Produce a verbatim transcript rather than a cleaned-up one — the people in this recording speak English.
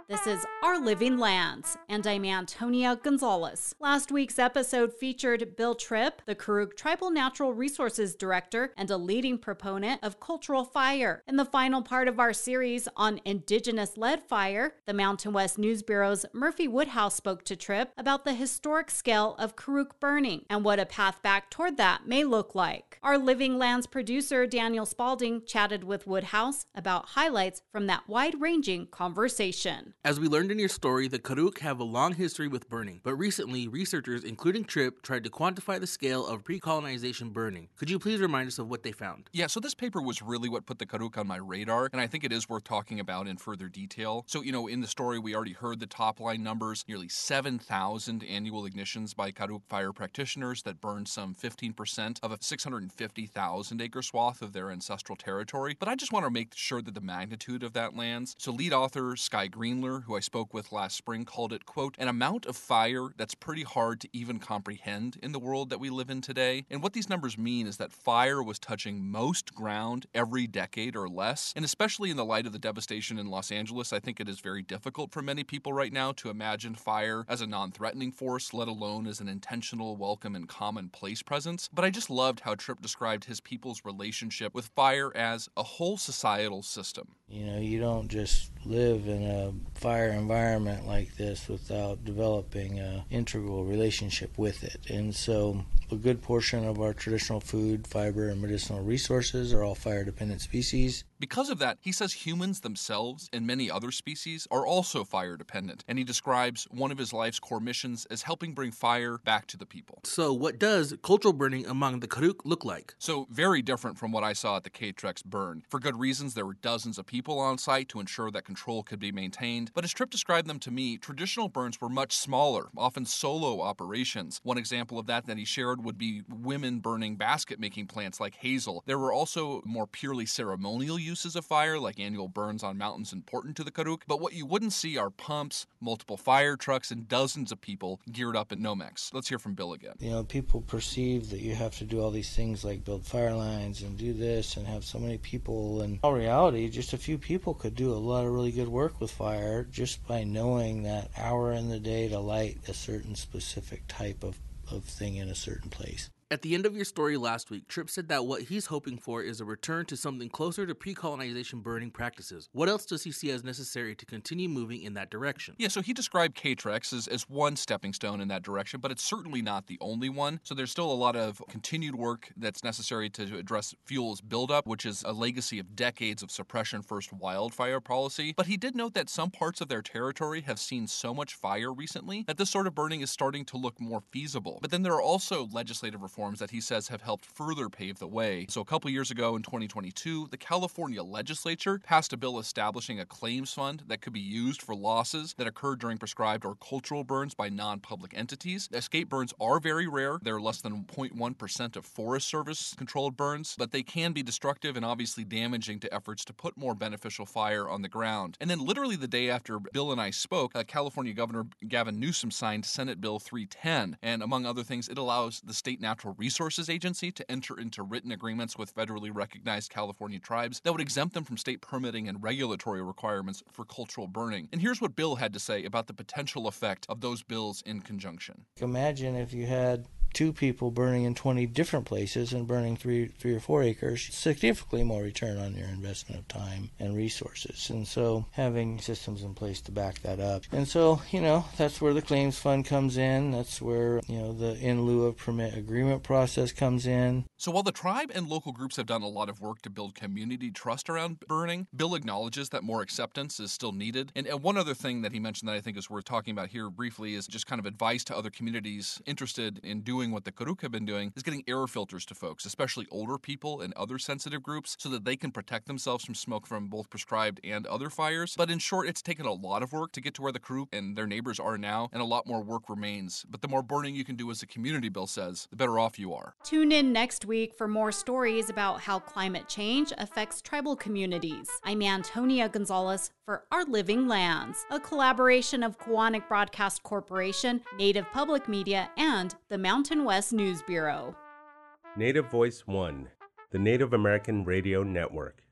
This is Our Living Lands, and I'm Antonia Gonzalez. Last week's episode featured Bill Tripp, the Karuk Tribal Natural Resources Director and a leading proponent of cultural fire. In the final part of our series on Indigenous-led fire, the Mountain West News Bureau's Murphy Woodhouse spoke to Tripp about the historic scale of Karuk burning and what a path back toward that may look like. Our Living Lands producer Daniel Spalding chatted with Woodhouse about highlights from that wide-ranging conversation. As we learned in your story, the Karuk have a long history with burning, but recently, researchers, including Tripp, tried to quantify the scale of pre-colonization burning. Could you please remind us of what they found? Yeah, so this paper was really what put the Karuk on my radar, and I think it is worth talking about in further detail. So, you know, in the story, we already heard the top-line numbers, nearly seven thousand annual ignitions by Karuk fire practitioners that burned some fifteen percent of a six hundred fifty thousand acre swath of their ancestral territory. But I just want to make sure that the magnitude of that lands. So lead author Sky Greenler, who I spoke with last spring, called it, quote, an amount of fire that's pretty hard to even comprehend in the world that we live in today. And what these numbers mean is that fire was touching most ground every decade or less. And especially in the light of the devastation in Los Angeles, I think it is very difficult for many people right now to imagine fire as a non-threatening force, let alone as an intentional, welcome, and commonplace presence. But I just loved how Tripp described his people's relationship with fire as a whole societal system. You know, you don't just live in a fire environment like this without developing an integral relationship with it. And so a good portion of our traditional food, fiber, and medicinal resources are all fire-dependent species. Because of that, he says humans themselves and many other species are also fire-dependent, and he describes one of his life's core missions as helping bring fire back to the people. So what does cultural burning among the Karuk look like? So very different from what I saw at the K-Trex burn. For good reasons, there were dozens of people on site to ensure that control could be maintained, but as Tripp described them to me, traditional burns were much smaller, often solo operations. One example of that that he shared would be women burning basket-making plants like hazel. There were also more purely ceremonial uses of fire, like annual burns on mountains important to the Karuk, but what you wouldn't see are pumps, multiple fire trucks, and dozens of people geared up at Nomex. Let's hear from Bill again. You know, people perceive that you have to do all these things like build fire lines and do this and have so many people, and in reality, just a few people could do a lot of really good work with fire just by knowing that hour in the day to light a certain specific type of, of thing in a certain place. At the end of your story last week, Tripp said that what he's hoping for is a return to something closer to pre-colonization burning practices. What else does he see as necessary to continue moving in that direction? Yeah, so he described K-Trex as, as one stepping stone in that direction, but it's certainly not the only one. So there's still a lot of continued work that's necessary to address fuels buildup, which is a legacy of decades of suppression-first wildfire policy. But he did note that some parts of their territory have seen so much fire recently that this sort of burning is starting to look more feasible. But then there are also legislative reforms that he says have helped further pave the way. So a couple years ago in twenty twenty-two, the California legislature passed a bill establishing a claims fund that could be used for losses that occurred during prescribed or cultural burns by non-public entities. Escape burns are very rare. They're less than zero point one percent of Forest Service-controlled burns, but they can be destructive and obviously damaging to efforts to put more beneficial fire on the ground. And then literally the day after Bill and I spoke, uh, California Governor Gavin Newsom signed Senate Bill three ten, and among other things, it allows the State Natural Resources Agency to enter into written agreements with federally recognized California tribes that would exempt them from state permitting and regulatory requirements for cultural burning. And here's what Bill had to say about the potential effect of those bills in conjunction. Imagine if you had two people burning in twenty different places and burning three three or four acres, significantly more return on your investment of time and resources. And so having systems in place to back that up. And so, you know, that's where the claims fund comes in. That's where, you know, the in lieu of permit agreement process comes in. So while the tribe and local groups have done a lot of work to build community trust around burning, Bill acknowledges that more acceptance is still needed. And, and one other thing that he mentioned that I think is worth talking about here briefly is just kind of advice to other communities interested in doing what the Karuk have been doing is getting air filters to folks, especially older people and other sensitive groups, so that they can protect themselves from smoke from both prescribed and other fires. But in short, it's taken a lot of work to get to where the Karuk and their neighbors are now, and a lot more work remains. But the more burning you can do as a community, Bill says, the better off you are. Tune in next week for more stories about how climate change affects tribal communities. I'm Antonia Gonzalez for Our Living Lands, a collaboration of Koahnic Broadcast Corporation, Native Public Media, and the Mountain West News Bureau. Native Voice One, the Native American Radio Network.